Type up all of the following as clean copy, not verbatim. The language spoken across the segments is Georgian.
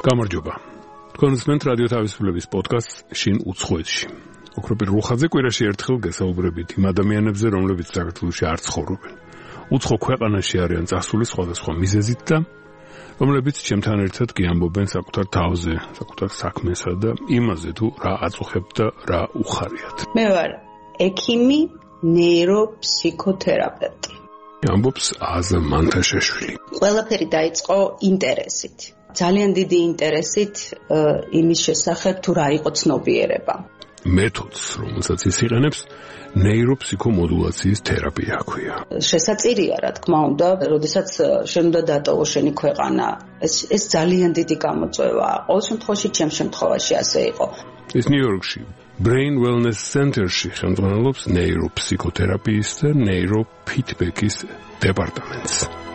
გამარჯობა. თქვენ უსმენთ რადიო თავისუფლების პოდკასტს შინ უცხოეთში. ოქროპირ რუხაძე კვირაში ერთხელ გესაუბრებით იმ ადამიანებზე, რომლებიც საქართველოში არ ცხოვრობენ. უცხო ქვეყანაში არიან წასული სხვადასხვა მიზეზით და რომლებიც ჩემთან ერთად გიამბობენ საკუთარ თავზე, საკუთარ საქმესა და იმაზე თუ რა აწუხებთ და რა უხარიათ. მე ვარ ექიმი, ნეიროფსიქოთერაპევტი. ამბობს აზა მანთაშაშვილი. ყველაფერი დაიწყო ინტერესით. ძალიან დიდი ინტერესით იმის შესახებ თუ რა იყო ცნობიერება. მეთოდს, რომელსაც ის იყენებს, ნეიროფსიქომოდულაციის თერაპია ჰქვია. შესაწირია, რა თქმა უნდა, როდესაც შენ უნდა დატოვო შენი ქვეყანა, ეს ძალიან დიდი გამოწვევაა. ყოველ შემთხვევაში, ჩემ შემთხვევაში ასე იყო. ის ნიუ-იორკში Brain Wellness Center-ში ხელმძღვანელობს ნეიროფსიქოთერაპიის და ნეიროფიდბექის დეპარტამენტს.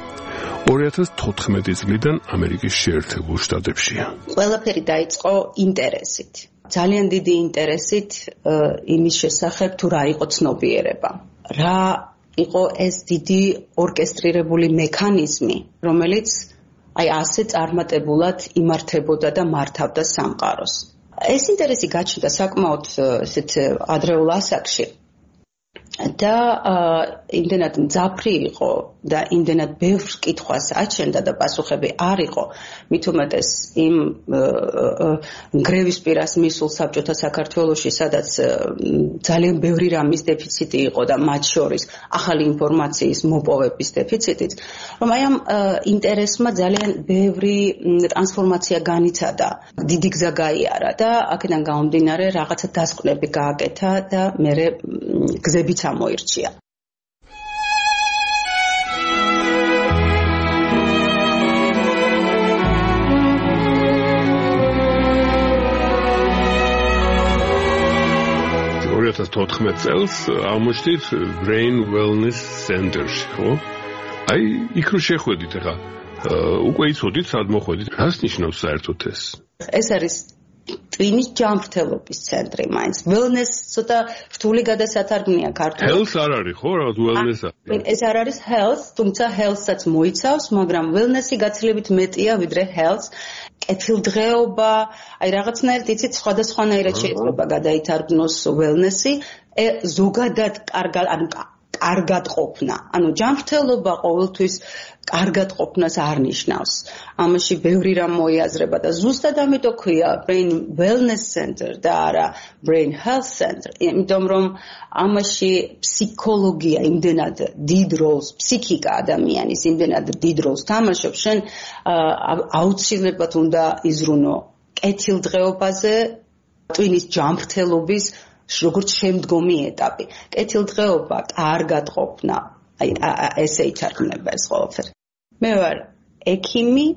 2014 წლიდან ამერიკის შეერთებულ შტატებშია. ყველაფერი დაიწყო ინტერესით. ძალიან დიდი ინტერესით იმის შესახებ თუ რა იყო ცნობიერება. რა იყო ეს დიდი ორკესტრირებული მექანიზმი, რომელიც ასე წარმატებულად იმართებოდა და მართავდა სამყაროს. ეს ინტერესი გაჩნდა საკმაოდ ესეთ ადრეულ ასაკში. და იმდენად მძაფრი იყო და იმდენად ბევრ კითხვას აჩენდა და პასუხები არ იყო, მით უმეტეს იმ გრევის პირას მისულ საბჭოთა საქართველოში, სადაც ძალიან ბევრი რამის დეფიციტი იყო და მათ შორის ახალი ინფორმაციის მოპოვების დეფიციტიც, რომ ამ ინტერესმა ძალიან ბევრი ტრანსფორმაცია განიცადა, დიდი გზა გაიარა და აქედან გამომდინარე რაღაცა დასკვნები გააკეთა და მერე გზებიც ამოირჩია. წელს აღმოჩნდით Brain Wellness Center-ში, ხო? აი, იქ რო შეხვედით ახლა, უკვე იცოდით, სად მოხვედით? რას ნიშნავს საერთოდ ეს? ეს არის ტვინის ჯანმრთელობის ცენტრი, მაინც wellness ცოტა რთული გადასათარგმნია ქართულად. Health არ არის, ხო, რაღაც wellness-ა? ეს არ არის health, თუმცა health-საც მოიცავს, მაგრამ wellness-ი გაცილებით მეტია ვიდრე health. კეთილდღეობა, აი რაღაცნაირად იცით, სხვადასხვანაირად შეიძლება გადაითარგმნოს wellness-ი, ზოგადად კარგად ყოფნა. ანუ ჯანმრთელობა ყოველთვის კარგად ყოფნას არ ნიშნავს. ამაში ბევრი რამ მოიაზრება და ზუსტად ამიტომ ქვია Brain Wellness Center და არა Brain Health Center, იმიტომ რომ ამაში ფსიქოლოგია იმდენად დიდ როლს, ფსიქიკა ადამიანის იმდენად დიდ როლს თამაშობს, შენ აუცილებლად უნდა იზრუნო კეთილდღეობაზე, ტვინის ჯანმრთელობის როგორც შემდგომი ეტაპი. კეთილდღეობა, კარგად ყოფნა, აი ესე ითარგმნება ეს ყველაფერი. მე ვარ ექიმი,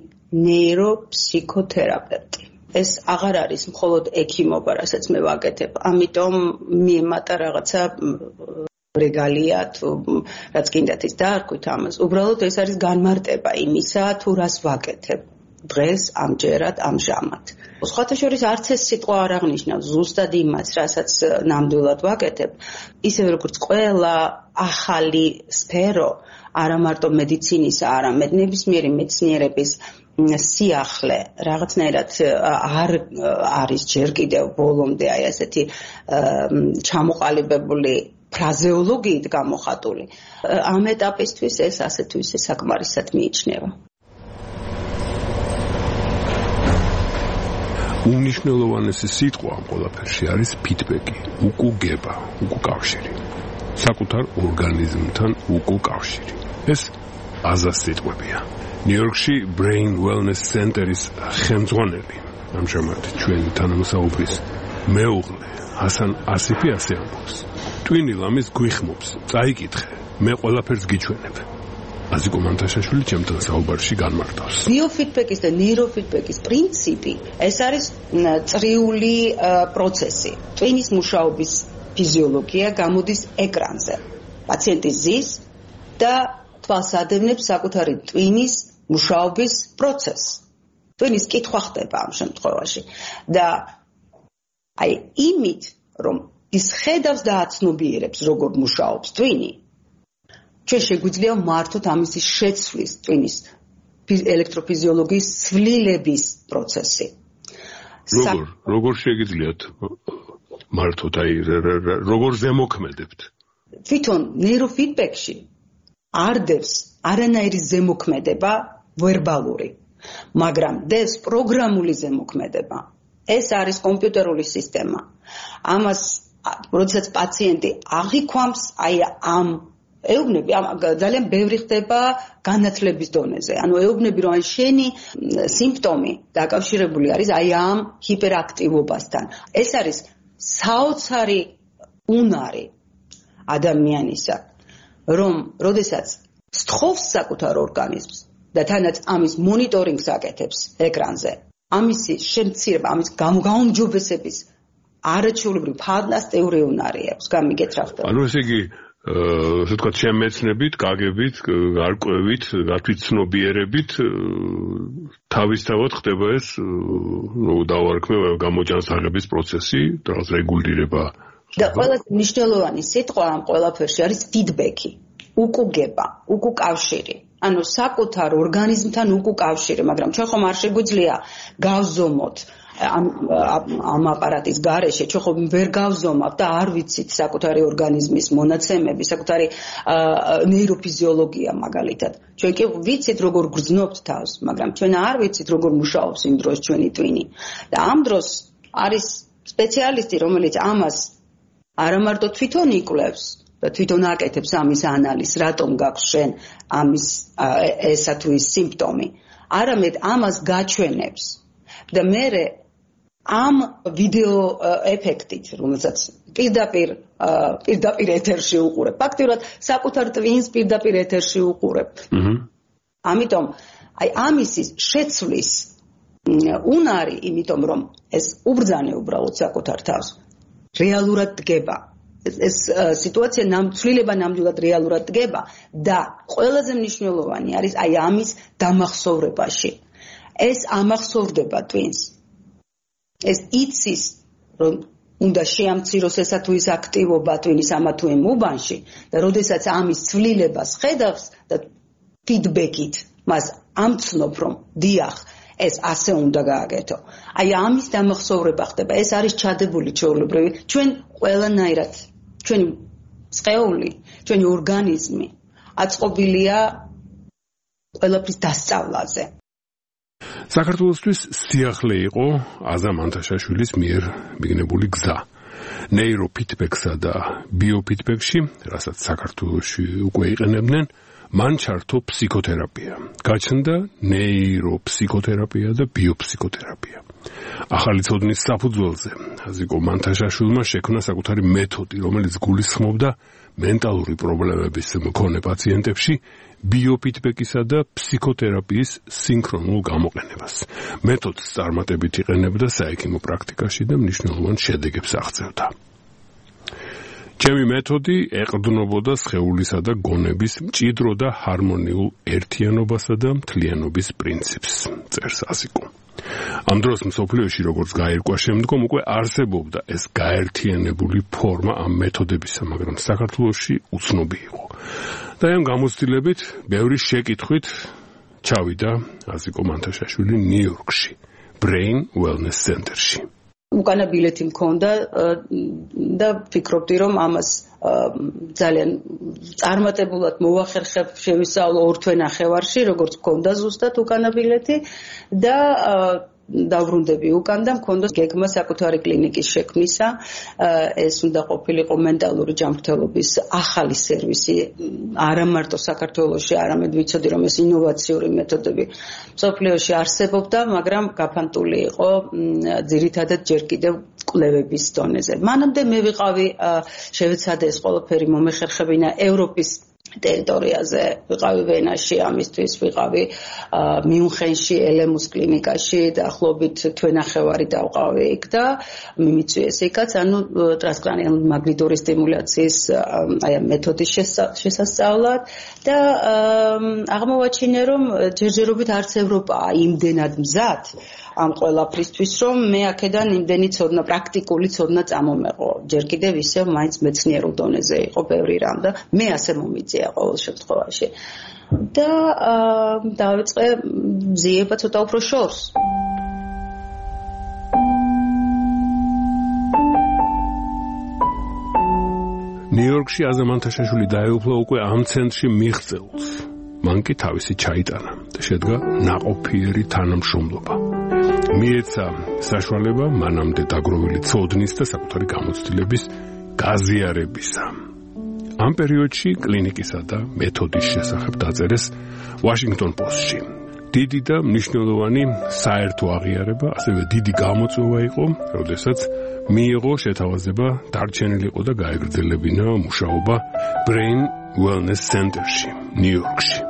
ნეიროფსიქოთერაპევტი. ეს აღარ არის მხოლოდ ექიმობა, რასაც მე ვაკეთებ, ამიტომ მიემატა რაღაცა რეგალია თუ რაც გინდათ ის დაარქვით ამას. უბრალოდ ეს არის განმარტება იმისა, თუ რას ვაკეთებ დღეს, ამჯერად, ამჟამად. სხვათა შორის არც ეს სიტყვა არ აღნიშნავს ზუსტად იმას, რასაც ნამდვილად ვაკეთებ, ისევე როგორც ყველა ახალი სფერო, არა მარტო მედიცინისა, არამედ ნებისმიერი მეცნიერების სიახლე რაღაცნაირად არ არის ჯერ კიდევ ბოლომდე აი ასეთი ჩამოყალიბებული ფრაზეოლოგიით გამოხატული. ამ ეტაპისთვის ეს ასე თუ ისე საკმარისად მიიჩნევა. უნიშნელოვანესი სიტყვა ამ ყველაფერში არის ფიდბექი, უკუგება, უკუკავშირი. საკუთარ ორგანიზმთან უკუკავშირი. ეს აზას სიტყვებია. ნიუ-იორკში Brain Wellness Center-ის ხელმძღვანელი, ამჟამად ჩვენი თანამსაუბრის მეუღლე ჰასან ასიფი ასე ამბობს. ტვინი ლამის გვიხმობს, წაიკითხე, მე ყველაფერს გიჩვენებ. აზიკო მანთაშაშვილი ჩემთან საუბარში განმარტავს. ბიოფიდბექის და ნეიროფიდბექის პრინციპი, ეს არის წრიული პროცესი. ტვინის მუშაობის ფიზიოლოგია გამოდის ეკრანზე. პაციენტი ზის და თვალს ადევნებს საკუთარი ტვინის მუშაობის პროცესს. ტვინის კითხვა ხდება ამ შემთხვევაში. და აი იმით, რომ ის ხედავს და აცნობიერებს, როგორ მუშაობს ტვინი, ჩვენ შეგვიძლია მართოთ ამისი შეცვლის ტვინის ელექტროფიზიოლოგიის ცვლილების პროცესი. როგორ შეგიძლიათ მართოთ, როგორ ზემოქმედებთ? თვითონ ნეიროფიდბექში არ დევს არანაირი ზემოქმედება ვერბალური, მაგრამ დევს პროგრამული ზემოქმედება. ეს არის კომპიუტერული სისტემა. ამას, როდესაც პაციენტი აღიქვამს, ამ ეუბნები, ძალიან ბევრი ხდება განათლების დონეზე. ანუ ეუბნები, რომ შენი სიმპტომი დაკავშირებული არის ამ ჰიპერაქტივობასთან. ეს არის საოცარი უნარი ადამიანისა, რომ როდესაც სთხოვს საკუთარ ორგანიზმს და თანაც ამის მონიტორინგს აკეთებს ეკრანზე, ამისი შემცირება, ამის გაუმჯობესების არაჩვეულებრივი ფანტასტიკური უნარი აქვს. გამიგეთ რა ხდება? ანუ ესე იგი, ასე ვთქვათ, შემეცნებით, გაგებით, გარკვევით, გათვითცნობიერებით თავისთავად ხდება ეს, დავარქმევ გამოჯანსაღების პროცესი, რაღაც რეგულირება. და ყველაზე მნიშვნელოვანი სიტყვა ამ ყველაფერში არის ფიდბექი, უკუგება, უკუკავშირი. ანუ საკუთარ ორგანიზმთან უკუკავშირი, მაგრამ ჩვენ ხომ არ შეგვიძლია გავზომოთ ამ აპარატის გარეშე, ჩვენ ხომ ვერ გავზომავთ და არ ვიცით საკუთარი ორგანიზმის მონაცემები, საკუთარი ნეიროფიზიოლოგია მაგალითად. ჩვენ კი ვიცით როგორ გრძნობთ თავს, მაგრამ ჩვენ არ ვიცით როგორ მუშაობს იმ დროს ჩვენი ტვინი. და ამ დროს არის სპეციალისტი, რომელიც ამას არა მარტო თვითონ იკვლევს და თვითონ აკეთებს ამის ანალიზს, რატომ გაქვს შენ ამის ესა თუ ის სიმპტომი, არამედ ამას გაჩვენებს და მე ამ ვიდეო ეფექტით, რომელსაც პირდაპირ ეთერში უყურებ, ფაქტიურად საკუთარ ტვინს პირდაპირ ეთერში უყურებ. ამიტომ ამის შეცვლის უნარი, იმიტომ რომ ეს უბრძანე უბრალოდ საკუთარ თავს რეალურად დგება. ეს სიტუაცია ცვლილება ნამდვილად რეალურად დგება და ყველაზე მნიშვნელოვანი არის ამის დამახსოვრებაში. ეს ამახსოვრდება ტვინს. ეს იცის, რომ უნდა შეამციროს ესა თუ ის აქტივობა ტვინის ამა თუ იმ უბანში და როდესაც ამის ცვლილებას ხედავს და ფიდბექით მას ამცნობ, რომ დიახ, ეს ასე უნდა გააკეთო. ამის დამახსოვრება ხდება. ეს არის ჩადებული ჩვეულებრივი. ჩვენ ყველანაირად, ჩვენი სხეული, ჩვენი ორგანიზმი აწყობილია ყველაფრის დასწავლაზე. საქართველოსთვის სიახლე იყო აზამ ანთაშაშვილის მიერ მიგნებული გზა. ნეიროფიდბექსა და ბიოფიდბექში, რასაც საქართველოში უკვე იყენებდნენ, მან ჩართო ფსიქოთერაპია. გაჩნდა ნეიროფსიქოთერაპია და ბიოფსიქოთერაპია. ახალი ცოდნის საფუძველზე აზიკო მანთაშაშვილმა შექმნა საკუთარი მეთოდი, რომელიც გულისხმობდა მენტალური პრობლემების მქონე პაციენტებში ბიოფიდბეკისა და ფსიქოთერაპიის სინქრონულ გამოყენებას. მეთოდს წარმატებით იყენებდა საექიმო პრაქტიკაში და მნიშვნელოვან შედეგებს აღწევდა. ჩემი მეთოდი ეყრდნობოდა სხეულისა და გონების მჭიდრო და ჰარმონიულ ერთიანობასა და მთლიანობის პრინციპს, წერს აზიკო. ამ დროს მსოფლიოში, როგორც გაირკვა შემდგომ, უკვე არსებობდა ეს გაერთიანებული ფორმა ამ მეთოდებისა, მაგრამ საქართველოში უცნობი იყო. და ამ გამოცდილებით, ბევრი შეკითხვით ჩავიდა აზიკო მანთაშაშვილი ნიუ-იორკში, Brain Wellness Center-ში. უკანა ბილეთი მქონდა და ფიქრობდი, რომ ამას ძალიან წარმატებულად მოვახერხებ, შევისწავლო 2 თვე ნახევარში, როგორც მქონდა ზუსტად უკანა ბილეთი და დავბრუნდები უკან და მქონდა გეგმა საკუთარი კლინიკის შექმნისა. ეს უნდა ყოფილიყო მენტალური ჯანმრთელობის ახალი სერვისი, არა მარტო საქართველოში, არამედ ვიცოდი, რომ ეს ინოვაციური მეთოდები მსოფლიოში არსებობდა, მაგრამ გაფანტული იყო ძირითადად ჯერ კიდევ კვლევების დონეზე. მანამდე მე ვიყავი, შევეცადე ეს ყველაფერი მომეხერხებინა ევროპის ტერიტორიაზე, ვიყავი ვენაში, ამისთვის ვიყავი მიუნხენში, ელემუს კლინიკაში, დაახლოებით თვენახევარი დავყავი იქ და მიმიწვიეს იქაც, ანუ ტრანსკრანიული მაგნიტური სტიმულაციის მეთოდის შესასწავლად და აღმოვაჩინე, რომ ჯერჯერობით არც ევროპაა იმდენად მზად ამ ყველაფრისთვის, რომ მე აქედან იმდენი ცოდნა, პრაქტიკული ცოდნა წამომეყო. ჯერ კიდევ ისევ მაინც მეცნიერულ დონეზე იყო ბევრი რამ და მე ასე მომიწია ყოველ შემთხვევაში. და დავიწყე მზიება ცოტა უფრო შორს. ნიუ-იორკში აზამანთაშაშვილი დაეუფლა უკვე ამ ცენტრში მიღწეულს. მან კი თავისი ჩაიტანა და შედგა ნაყოფიერი თანამშრომლობა. მიეცა საშუალება მანამდე დაგროვილი ცოდნის და საკუთარი გამოცდილების გაზიარებისა. ამ პერიოდში კლინიკისა და მეთოდის შესახებ დაწერეს Washington Post-ში. დიდი და მნიშვნელოვანი საერთო აღიარება, ასევე დიდი გამოწვევა იყო, როდესაც მიიღო შეთავაზება დარჩენილიყო და გაეგრძელებინა მუშაობა Brain Wellness Center-ში, ნიუ-იორკში.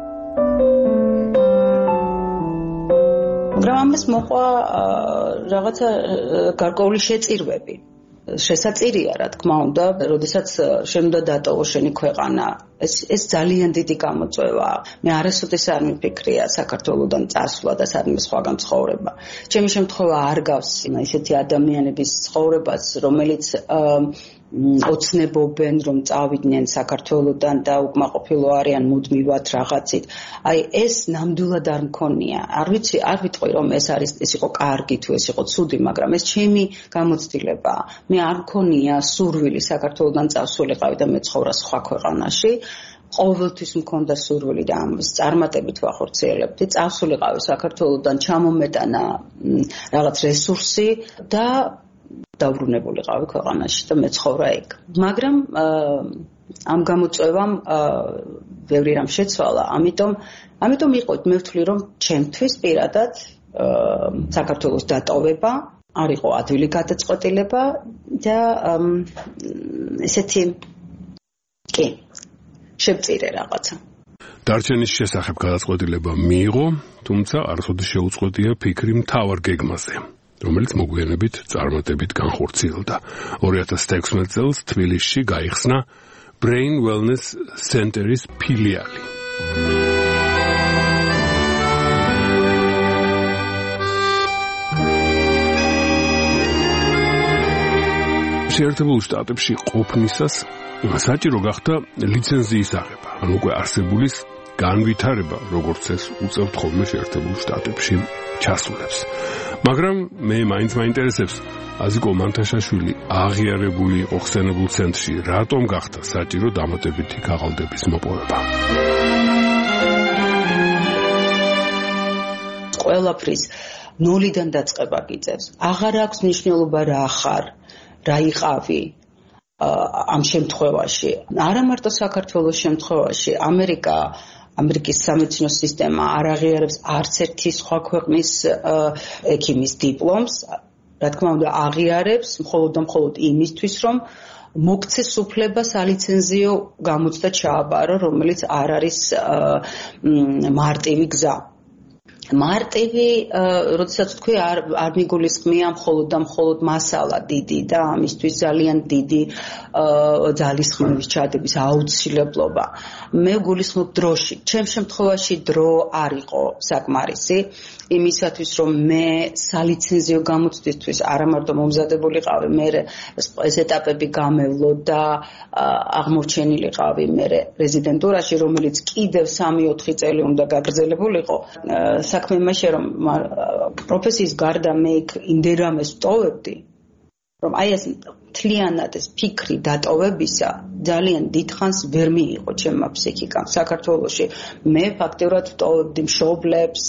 მაგრამ ამას მოყვა რაღაცა გარკვეული შეწირვები. შესაწირია, რა თქმა უნდა, როდესაც შენ უნდა დატოვო შენი ქვეყანა. ეს ძალიან დიდი გამოწვევაა. მე არასოდეს არ მიფიქრია საქართველოსდან წასვლა და სადმე სხვაგან ცხოვრება. ჩემი შემთხვევა არ გავს ისეთი ადამიანების ცხოვრებას, რომელიც ოცნებობენ, რომ წავიდნენ საქართველოსდან და უკმაყოფილო არიან მუდმივად რაღაცით. აი ეს ნამდვილად არ მქონია. არ ვიტყვი რომ ეს იყო კარგი თუ ეს იყო ცუდი, მაგრამ ეს ჩემი გამოცდილებაა. მე არ მქონია სურვილი საქართველოსდან წავსულიყავი და მეცხოვრა სხვა ქვეყანაში. ყოველთვის მქონდა სურვილი და ამის წარმატებით ვახორციელებდი. წავსულიყავი საქართველოსდან, ჩამომეტანა რაღაც რესურსი და დაუბრუნებულიყავი ქვეყანაში და მეცხოვრა იქ. მაგრამ ამ გამოწვევამ ბევრი რამ შეცვალა. ამიტომ იყო მე ვთვლი რომ ჩემთვის პირადად საქართველოს დატოვება არ იყო ადვილი გადაწყვეტილება და ესეთი კი შევწირე რაღაცა. დარჩენის შესახებ გადაწყვეტილება მიიღო, თუმცა არასოდეს შეუწყვეტია ფიქრი მთავარ გეგმაზე, რომელიც მოგვიანებით წარმატებით განხორციელდა. 2016 წელს თბილისში გაიხსნა Brain Wellness Center-ის ფილიალი. შეერთებულ შტატებში ყოფნისას საჭირო გახდა ლიცენზიის აღება, ან უკვე არსებულის განვითარება, როგორც ეს უწევთ ხოლმე შეერთებულ შტატებში ჩასულებს. მაგრამ მე მაინც მაინტერესებს, აზიკო მანთაშაშვილი აღიარებული იყო ხსენებულ ცენტრში, რატომ გახდა საჭირო დამატებითი ქაღალდების მოპოვება? ყველაფრის ნულიდან დაწყება გიწევს. აღარ აქვს მნიშვნელობა რა ხარ, რა იყავი ამ შემთხვევაში. არა მარტო საქართველოს შემთხვევაში, ამერიკის სამედიცინო სისტემა არ აღიარებს არც ერთი სხვა ქვეყნის ექიმის დიპლომს. რა თქმა უნდა, აღიარებს მხოლოდ იმისთვის, რომ მოგცეს უფლება სალიცენზიო გამოცდა ჩააბარო, რომელიც არ არის მარტივი გზა. მარტივი, როდესაც თქვი არ მიგულისხმია მხოლოდ მასალა დიდი და ამისთვის ძალიან დიდი ძალისხმევის ჩადების აუცილებლობა. მე გულისხმობ დროში. ჩემ შემთხვევაში დრო არ იყო საკმარისი იმისათვის, რომ მე სალიცენზიო გამოცდისთვის არა მარტო მომზადებულიყავი, მე ეს ეტაპები გამევლო და აღმორჩენილიყავი მე რეზიდენტურაში, რომელიც კიდევ 3-4 წელი უნდა გაგრძელებულიყო. საქმე იმაშია, რომ პროფესიის გარდა მე იქ იმდენრამეს ვტოვებდი, რომ აი ეს მთლიანად ეს ფიქრი დატოვებისა ძალიან დიდხანს ვერ მიიღო ჩემმა ფსიქიკამ საქართველოში. მე ფაქტობრივად ვტოვებდი მშობლებს,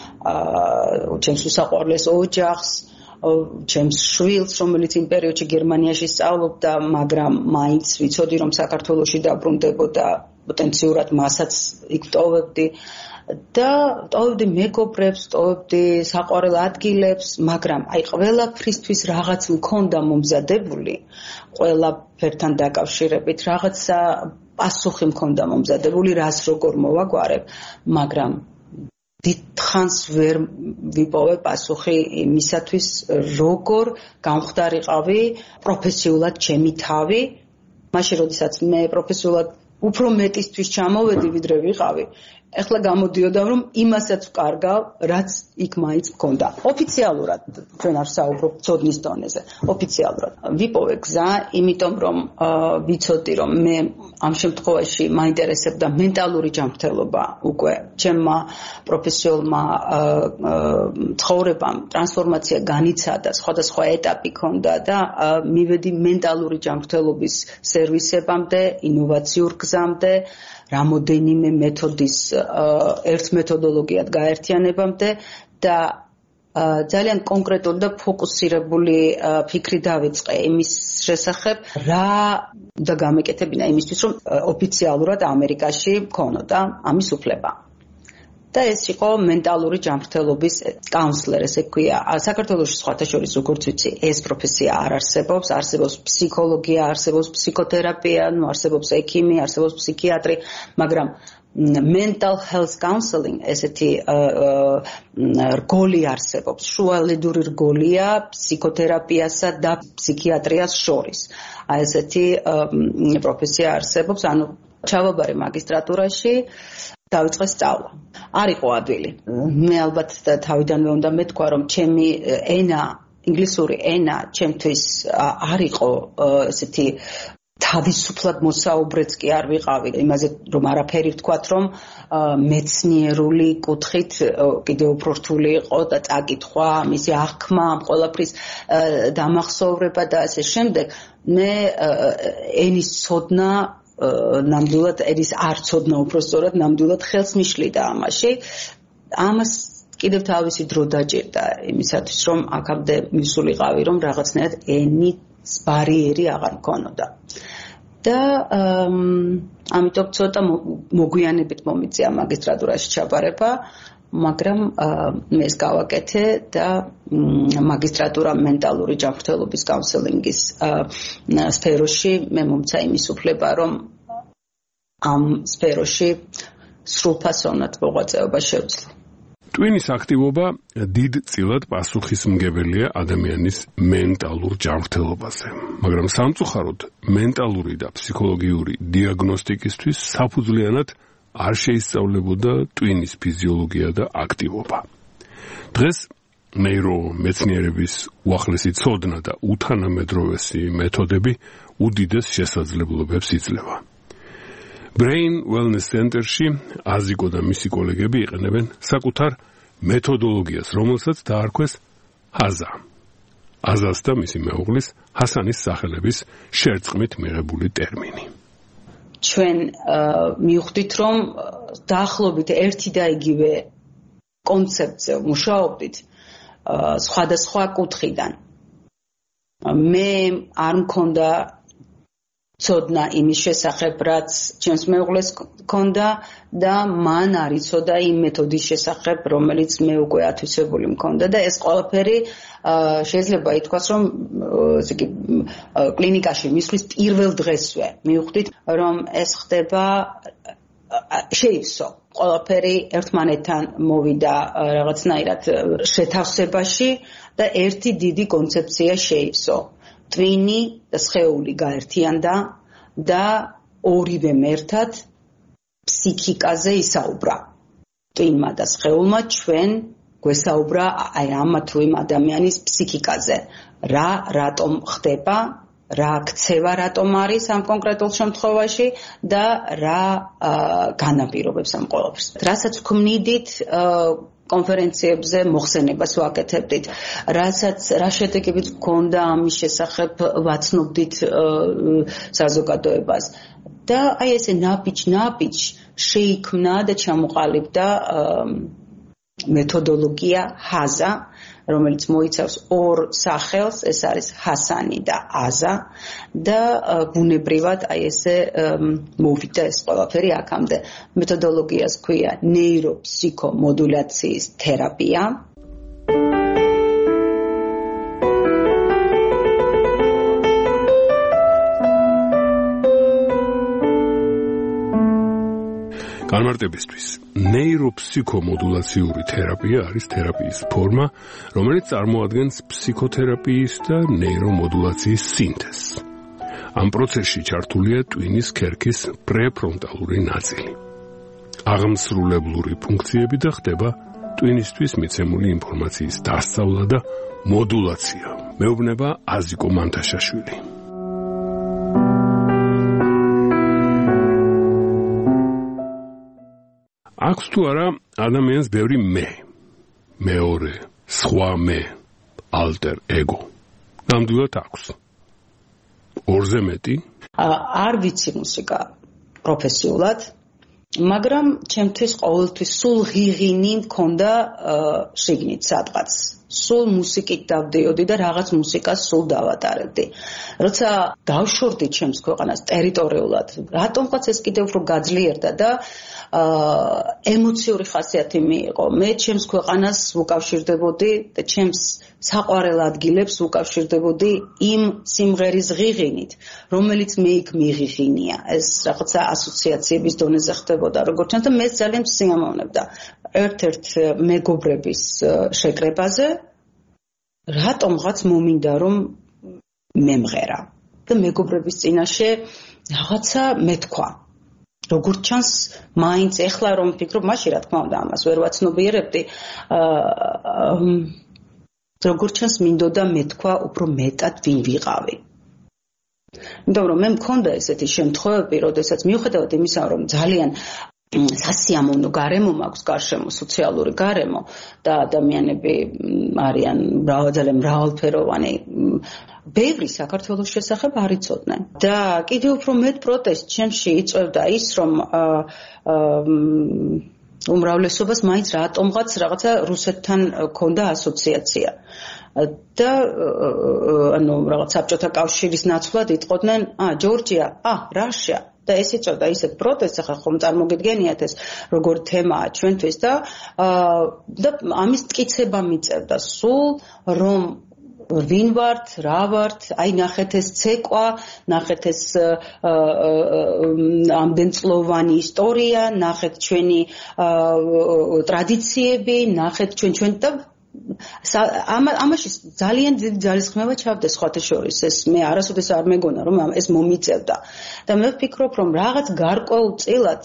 ჩემს უსაყვარლეს ოჯახს, ჩემს შვილს, რომელიც იმ პერიოდში გერმანიაში სწავლობდა, მაგრამ მაინც ვიცოდი, რომ საქართველოში დაბრუნდებოდა, პოტენციურად მასაც იქ ვტოვებდი. და ვტოვებდი მეგობრებს, ვტოვებდი საყვარელ ადგილებს, მაგრამ აი ყველაფრისთვის რაღაც მქონდა მომზადებული, ყველაფერთან დაკავშირებით რაღაცა პასუხი მქონდა მომზადებული, რას როგორ მოვაგვარებ, მაგრამ დიდხანს ვერ ვიპოვე პასუხი იმისათვის, როგორ გამხდარიყავი პროფესიულად ჩემი თავი, მაშინ როდესაც მე პროფესიულად უფრო მეტისთვის ჩამოვედი, ვიდრე ვიყავი. ეხლა გამოდიოდა რომ იმასაც ვკარგავ, რაც იქ მაინც მქონდა. ოფიციალურად ჩვენ არ საუბრობ ცოდნის დონეზე. ოფიციალურად ვიპოვე გზა, იმიტომ რომ ვიცოდი რომ მე ამ შემთხვევაში მაინტერესებდა მენტალური ჯანმრთელობა უკვე ჩემმა პროფესიულმა ცხოვრებამ ტრანსფორმაცია განიცადა, სხვადასხვა ეტაპი ჰქონდა და მივედი მენტალური ჯანმრთელობის სერვისებამდე, ინოვაციურ გზამდე, რამოდენიმე მეთოდის ერთ მეთოდოლოგიად გაერთიანებამდე და ძალიან კონკრეტული და ფოკუსირებული ფიქრი დავიწყე იმის შესახებ, რა და გამეკეთებინა იმისთვის, რომ ოფიციალურად ამერიკაში მქონოდა ამის უფლება. და ეს იყო მენტალური ჯანმრთელობის კაუნსლერი, ესე ქვია. საქართველოში სხვათა შორის როგორც ვიცი, ეს პროფესია არ არსებობს, არსებობს ფსიქოლოგია, არსებობს ფსიქოთერაპია, არსებობს ექიმი, არსებობს ფსიქიატრი, მაგრამ mental health counseling ესეთი რგოლი არსებობს, შუალედური რგოლია ფსიქოთერაპიასა და ფსიქიატრიას შორის. ესეთი პროფესია არსებობს, ანუ ჩავაბარე მაგისტრატურაში დავიწყე სწავლა. არ იყო ადვილი. მე ალბათ თავიდანვე უნდა მეთქვა, რომ ჩემი ენა, ინგლისური ენა ჩემთვის არ იყო ესეთი თავისუფლად მოსაუბრეც კი არ ვიყავი. იმაზე რომ არაფერი ვთქვათ, რომ მეცნიერული კუთხით კიდევ უფრო რთული იყო და წაკითხვა, მისი აღქმა, ყველაფრის დამახსოვრება და ასე შემდეგ. მე ენის ცოდნა ნამდვილად ერის არ ცოდნა უბრალოდ ნამდვილად ხელს მიშლიდა ამაში. ამას კიდევ თავისი დრო დაჭირდა იმისათვის, რომ აქამდე მისულიყავი, რომ რაღაცნაირად ენის ბარიერი აღარ მქონოდა. და ამიტომ ცოტა მოგვიანებით მომიწია მაგისტრატურაში ჩაბარება, მაგრამ მე ეს გავაკეთე და მაგისტრატურა მენტალური ჯანმრთელობის კაუნსელინგის სფეროში მე მომცა იმის უფლება, რომ ამ სფეროში სრულფასოვნად მოღვაწეობა შევძლო. ტვინის აქტივობა დიდწილად პასუხისმგებელია ადამიანის მენტალურ ჯანმრთელობაზე, მაგრამ სამწუხაროდ მენტალური და ფსიქოლოგიური დიაგნოსტიკისთვის საფუძვლიანად არ შეისწავლებოდა ტვინის ფიზიოლოგია და აქტივობა. დღეს ნეირომეცნიერების უახლესი ცოდნა და უთანამედროვესი მეთოდები უდიდეს შესაძლებლობებს იძლევა. Brain Wellness Center-ში აზიკო და მისი კოლეგები იყენებენ საკუთარ მეთოდოლოგიას, რომელსაც დაარქვეს ჰაზა. აზას და მისი მეუღლის ჰასანის სახელების შერწყმით მიღებული ტერმინი. ჩვენ მივხვდით, რომ დაახლოებით ერთი და იგივე კონცეფტზე მუშაობდით სხვადასხვა კუთხიდან. მე არ მქონდა ცოდნა იმის შესახებ, რაც ჩემს მეუღლეს ჰქონდა და მან არ იცოდა იმ მეთოდის შესახებ, რომელიც მე უკვე ათვისებული მქონდა და ეს ყველაფერი შეიძლება ითქვას, რომ ესე იგი კლინიკაში მისვლის პირველ დღესვე მივხვდით, რომ ეს ხდება შეივსო. ყველაფერი ერთმანეთთან მოვიდა რაღაცნაირად შეთავსებაში და ერთი დიდი კონცეფცია შეივსო. ტვინი და სხეული გაერთიანდა და ორივემ ერთად ფსიქიკაზე ისაუბრა. ტვინმა და სხეულმა ჩვენ გვესაუბრა აი ამ თუ იმ ადამიანის ფსიქიკაზე. რა რატომ ხდება, რა ქცევა რატომ არის ამ კონკრეტულ შემთხვევაში და რა განაპირობებს ამ ყველაფერს. რასაც ვქმნიდით კონფერენციებზე მოხსენებას ვაკეთებდით, რა შედეგებიც გქონდა ამის შესახებ ვაცნობდით საზოგადოებას. და აი ესე ნაბიჯ შეიქმნა და ჩამოყალიბდა მეთოდოლოგია ჰაზა, რომელიც მოიცავს ორ სახელს, ეს არის ჰასანი და აზა და ბუნებრივად აი ესე მოვიდა ეს ყველაფერი აქამდე. მეთოდოლოგიას ქვია ნეიროფსიქომოდულაციის თერაპია. განმარტებისთვის, ნეიროფსიქომოდულაციური თერაპია არის თერაპიის ფორმა, რომელიც წარმოადგენს ფსიქოთერაპიის და ნეირომოდულაციის სინთეზს. ამ პროცესში ჩართულია ტვინის ქერქის პრეფრონტალური ნაწილი. აღმსრულებლური ფუნქციები და ხდება ტვინისთვის მიცემული ინფორმაციის დასწავლა და მოდულაცია. მეუბნება აზიკო მანთაშაშვილი. აქვს თუ არა ადამიანს ბევრი მე, მეორე, სხვა მე, ალტერ ეგო. ნამდვილად აქვს. ორზე მეტი? არ ვიცი მუსიკა პროფესიულად, მაგრამ ჩემთვის ყოველთვის სულ ღიღინი მქონდა შიგნით სადღაც. სულ მუსიკით დავდიოდი და რაღაც მუსიკას სულ დავატარებდი. როცა დავშორდი ჩემს ქვეყანას ტერიტორიულად, რატომღაც ეს კიდევ უფრო გაძლიერდა და ემოციური ხასიათი მიიღო. მე ჩემს ქვეყანას უკავშირდებოდი და ჩემს საყვარელ ადგილებს უკავშირდებოდი იმ სიმღერის ღიღინით, რომელიც მე იქ მიღიღინია. ეს რაღაცა ასოციაციების დონეზე ხდებოდა, როგორც ჩანს და მე ძალიან სიამოვნებდა ერთ-ერთ მეგობრების შეკრებაზე, რატომღაც მომინდა რომ მემღერა და მეგობრების წინაშე რაღაცა მეთქვა. როგორც ჩანს, მაინც ეხლა რომ ვფიქრობ, მაშინ რა თქმა უნდა ამას ვერ ვაცნობიერებდი. როგორც ჩანს, მინდოდა მეთქვა უფრო მეტად ვინ ვიყავი. იმიტომ რომ მე მქონდა ესეთი შემთხვევები, როდესაც მიუხედავად იმისა, რომ ძალიან სასიამოვნო გარემო მაქვს, გარშემო სოციალური გარემო და ადამიანები არიან ძალიან მრავალფეროვანი, ბევრი საქართველოს შესახებ არ იცოდნენ. და კიდევ უფრო მეტ პროტესტს ჩემში იწვევდა ის, რომ უმრავლესობას მაინც რატომღაც რაღაცა რუსეთთან ქონდა ასოციაცია. და ანუ რაღაც საბჭოთა კავშირის ნაცვლად იტყოდნენ, ჯორჯია, რაშია და ეს იწოდა ისეთ პროტესტს, ახლა ხომ წარმოგიდგენიათ ეს როგორ თემაა ჩვენთვის და ამის მტკიცება მიწევდა სულ რომ ვინ ვართ, რა ვართ, აი ნახეთ ეს ცეკვა, ნახეთ ეს ამდენწლოვანი ისტორია, ნახეთ ჩვენი ტრადიციები, ნახეთ ჩვენ და ამაში ძალიან დიდი ძალისხმევა ჩავდა სხვათა შორის. ეს მე არასოდეს არ მეგონა რომ ეს მომიწევდა და მე ვფიქრობ რომ რაღაც გარკვეულწილად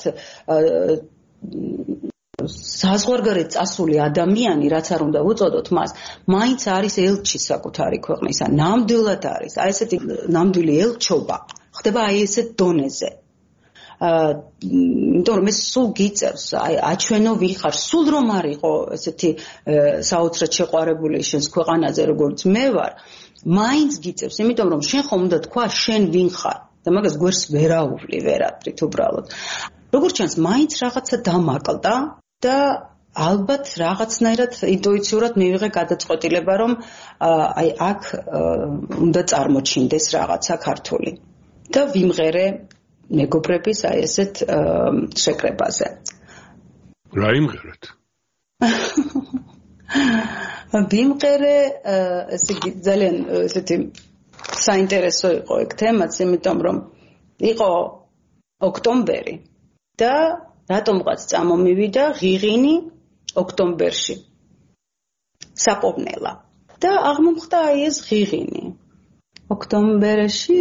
საზღვარგარეთ წასული ადამიანი, რაც არ უნდა უწოდოთ მას, მაინც არის ელჩი საკუთარი ქვეყნისა. ნამდვილად არის. აი ესეთი ნამდვილი ელჩობა ხდება აი ესეთ დონეზე. იმიტომ რომ ეს სულ გიწევს, აჩვენო ვინ ხარ, სულ რომ არ იყო ესეთი საოცრად შეყვარებული შენს ქვეყანაზე, როგორც მე ვარ, მაინც გიწევს, იმიტომ რომ შენ ხომ უნდა თქვა შენ ვინ ხარ და მაგას გვერდს ვერაუვლი ვერაფრით უბრალოდ. როგორც ჩანს, მაინც რაღაცა დამაკლდა და ალბათ რაღაცნაირად ინტუიციურად მივიღე გადაწყვეტილება, რომ აი აქ უნდა წარმოჩინდეს რაღაცა ქართული და ვიმღერე მეგობრების აი ესეთ შეკრებაზე. რა იმღერეთ? ვიმღერე ესე ძალიან ესეთი საინტერესო იყო ეგ თემაც, იმიტომ რომ იყო ოქტომბერი და რატომღაც წამომივიდა ღიღინი ოქტომბერში. საპოვნელა. და აღმოხდა აი ეს ღიღინი. ოქტომბერში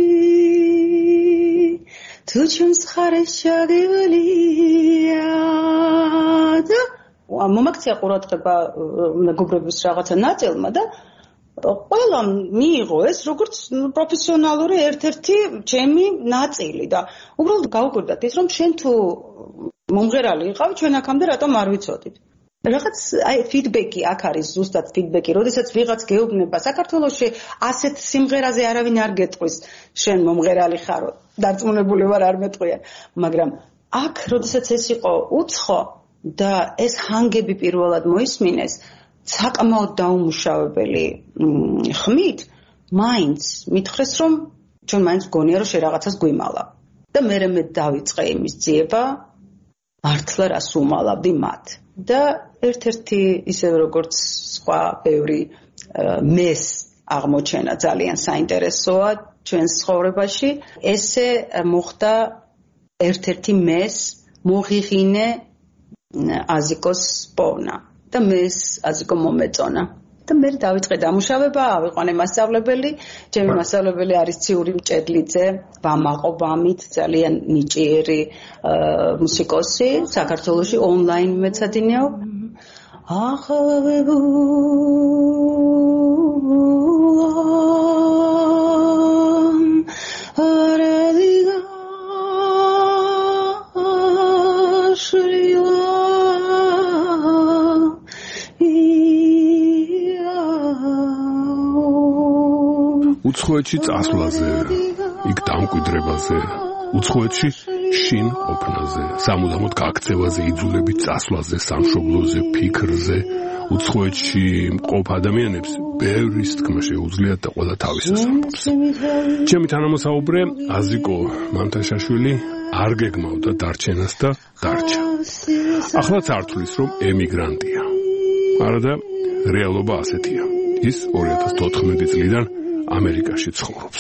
თუ ჩვენს ხარეს ჩაგივლია და მომაქცია ყურადღება მეგობრების რაღაცა ნაწილმა და ყველა მიიღო ეს როგორც პროფესიონალური ერთ-ერთი ჩემი ნაწილი და უბრალოდ გავუკვირდათ ის რომ შენ თუ მომღერალი იყავ ჩვენ აქამდე რატომ არ ვიცოდით. რაღაც აი ფიდბექი აქ არის ზუსტად ფიდბექი, როდესაც ვიღაც გეუბნება საქართველოში ასეთ სიმღერაზე არავინ არ გეტყვის შენ მომღერალი ხარო, დარწმუნებული ვარ არ მეტყვიან, მაგრამ აქ როდესაც ეს იყო უცხო და ეს ჰანგები პირველად მოისმინეს საკმაოდ დაუმუშავებელი ხმით, მაინც მითხრეს რომ ჩვენ მაინც გონია რომ შე რაღაცას გვიმალა და მე დავიწყე იმის ძიება მართლა რას უმალავდი მათ და ერთ-ერთი ისე როგორც სხვა ბევრი მეს აღმოჩენა ძალიან საინტერესოა ჩვენს ცხოვრებაში. ესე მოხდა ერთ-ერთი მეს მოღიღინე აზიკოს პოვნა და მეს აზიკო მომეწონა. და მე დავიწყე დამუშავება, ავიყვანე მასწავლებელი, ჩემი მასწავლებელი არის ციური მჭედლიძე, ვამაყო ვამით, ძალიან ნიჭიერი მუსიკოსი, საქართველოში ონლაინ მეცადინეობ. უცხოეთში წასვლაზე, იქ დამკვიდრებაზე, უცხოეთში შინ ყოფნაზე, სამუდამოდ გაქცევაზე, იძულებით წასვლაზე, სამშობლოზე, ფიქრზე, უცხოეთში მყოფ ადამიანებს ბევრის თქმა შეუძლიათ და ყველა თავისას ამბობს. ჩემი თანამოსაუბრე აზიკო მანთაშაშვილი არ გეგმავდა დარჩენას და დარჩა. ახლაც ართulis რომ ემიგრანტია. არადა რეალობა ასეთია. ის 2014 წლიდან ამერიკაში ცხოვრობს.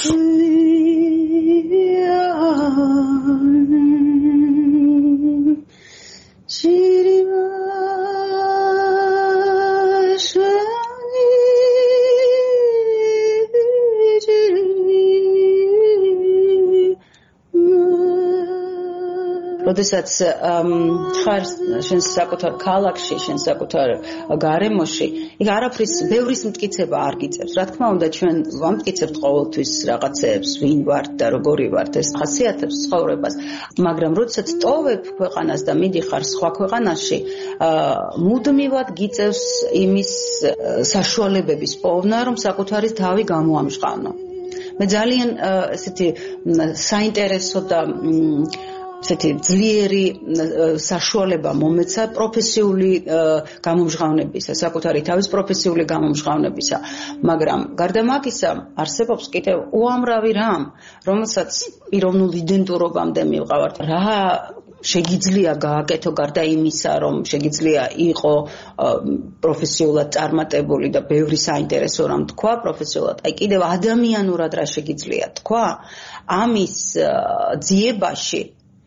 როდესაც ხარ შენ საკუთარ ქალაქში, შენ საკუთარ გარემოში, იქ არაფრის ბევრის მტკიცება არ გიწევს. რა თქმა უნდა, ჩვენ ვამტკიცებთ ყოველთვის რაღაცებს, ვინ ვართ და როგორი ვართ, ეს ხასიათებს ცხოვრებას, მაგრამ როდესაც ტოვებ ქვეყანას და მიდიხარ სხვა ქვეყანაში, მუდმივად გიწევს იმის საშუალებების პოვნა, რომ საკუთარი თავი გამოამჟღავნო. მე ძალიან ესეთი საინტერესო და ესეთი ძლიერი საშუალება მომეცა პროფესიული გამომჟღავნებისა, საკუთარი თავის პროფესიული გამომჟღავნებისა, მაგრამ გარდა მაგისა არსებობს კიდევ უამრავი რამ, რომელსაც პიროვნულ იდენტურობამდე მივყავართ. რა შეგიძლია გააკეთო გარდა იმისა, რომ შეგიძლია იყო პროფესიულად წარმატებული და ბევრი საინტერესო რამ თქვა პროფესიულად, აი კიდევ ადამიანურად რა შეგიძლია თქვა, ამის ძიებაში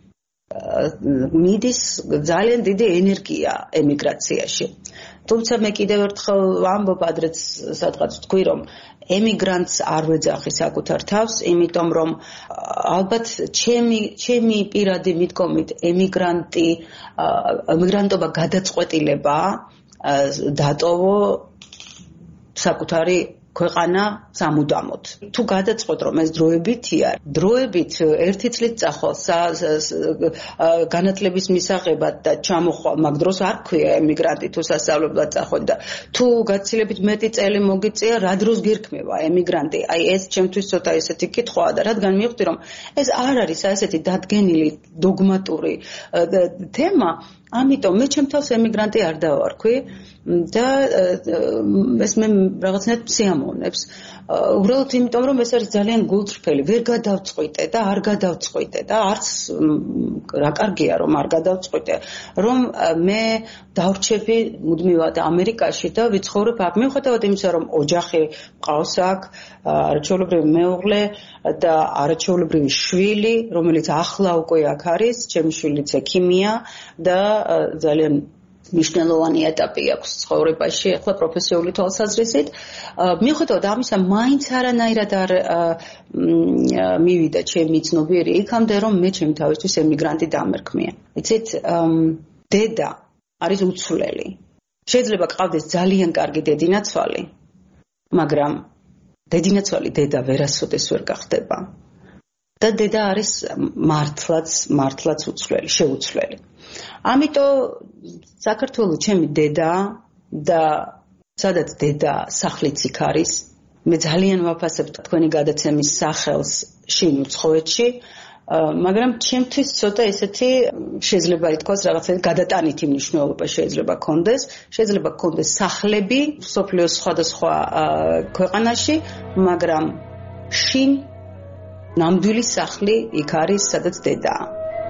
მიდის ძალიან დიდი ენერგია ემიგრაციაში. თუმცა მე კიდევ ერთხელ ვამბობ, ადრეც სადღაც ვთქვი, რომ ემიგრანტს არ ვეძახი საკუთარ თავს, იმიტომ რომ ალბათ ჩემი პირადი მიდგომით ემიგრანტობა გადაწყვეტილება დატოვო საკუთარი ქვეყანა სამუდამოდ. თუ გადაწყვეტ რომ ეს დროებითია, დროებით ერთი წლით წახვალ განათლების მისაღებად და ჩამოხვალ, მაგ დროს არ ქვია ემიგრანტი თუ სასწავლებლად წახვედი და თუ გაცილებით მეტი წელი მოგიწია, რა დროს გირქმევა ემიგრანტი? აი ეს ჩემთვის ცოტა ესეთი კითხვაა და რადგან მივხვდი რომ ეს არ არის ესეთი დადგენილი დოგმატური თემა, ამიტომ მე ჩემ თავს ემიგრანტი არ დავარქვი და ეს მე რაღაცნაირად სიამოვნებს. უბრალოდ იმიტომ რომ ეს არის ძალიან გულწრფელი, ვერ გადავწყვიტე და არ გადავწყვიტე და არც რა კარგია რომ არ გადავწყვიტე, რომ მე დავრჩები მუდმივად ამერიკაში და ვიცხოვრებ აქ. მიუხედავად იმისა რომ ოჯახი მყავს აქ, არაჩვეულებრივი მეუღლე და არაჩვეულებრივი შვილი, რომელიც ახლა უკვე აქ არის, ჩემი შვილიც ექიმია და ძალიან მნიშვნელოვანი ეტაპი აქვს ცხოვრებაში, ახლა პროფესიული თვალსაზრისით. მიუხედავად ამისა, მაინც არანაირად არ მივიდა ჩემი ცნობიერი იქამდე, რომ მე ჩემი თავისთვის ემიგრანტი დამერქმია. იცით, დედა არის უცვლელი. შეიძლება გყავდეს ძალიან კარგი დედინაცვალი, მაგრამ დედინაცვალი დედა ვერასოდეს ვერ გახდება. და დედა არის მართლაც უცვლელი, შეუცვლელი. ამიტომ საქართველოს ჩემი დედა და სადაც დედა სახლიც იქ არის, მე ძალიან ვაფასებ თქვენი გადაცემის სახელს შინ უცხოეთში, მაგრამ ჩემთვის ცოტა ესეთი შეიძლება ითქვას რაღაცა გადატანითი მნიშვნელობა შეიძლება გქონდეს, შეიძლება გქონდეს სახლები სოფლიოს სხვადასხვა ქვეყანაში, მაგრამ შინ ნამდვილი სახლი იქ არის, სადაც დედაა.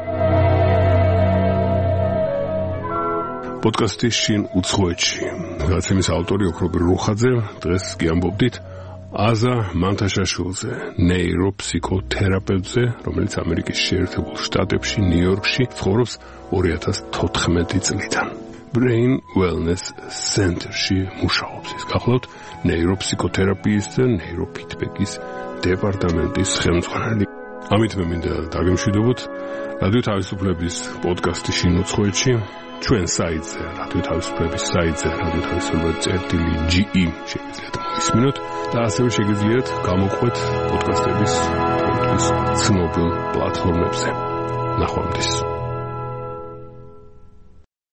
პოდკასტის შინ უცხოეთში გადაცემის ავტორი ოქრობერ რუხაძე, დღეს გიამბობდით აზა მანთაშაშვილზე, ნეიროფსიქოთერაპევტზე, რომელიც ამერიკის შეერთებულ შტატებში, ნიუ-იორკში ცხოვრობს 2014 წლიდან. Brain Wellness Center-ში მუშაობს. ის გახლავთ ნეიროფსიქოთერაპიის და ნეიროფიდბექის დეპარტამენტის ხელმძღვანელი. ამით მე მინდა დაგემშვიდობოთ რადიო თავისუფლების პოდკასტი შინ უცხოეთში. ჩვენ საიტზე, რადიო თავისუფლების საიტზე, რადიო თავისუფლება.ge შეგიძლიათ მოისმინოთ და ასევე შეგიძლიათ გამოგყვეთ პოდკასტების ცნობილ პლატფორმებზე. ნახვამდის.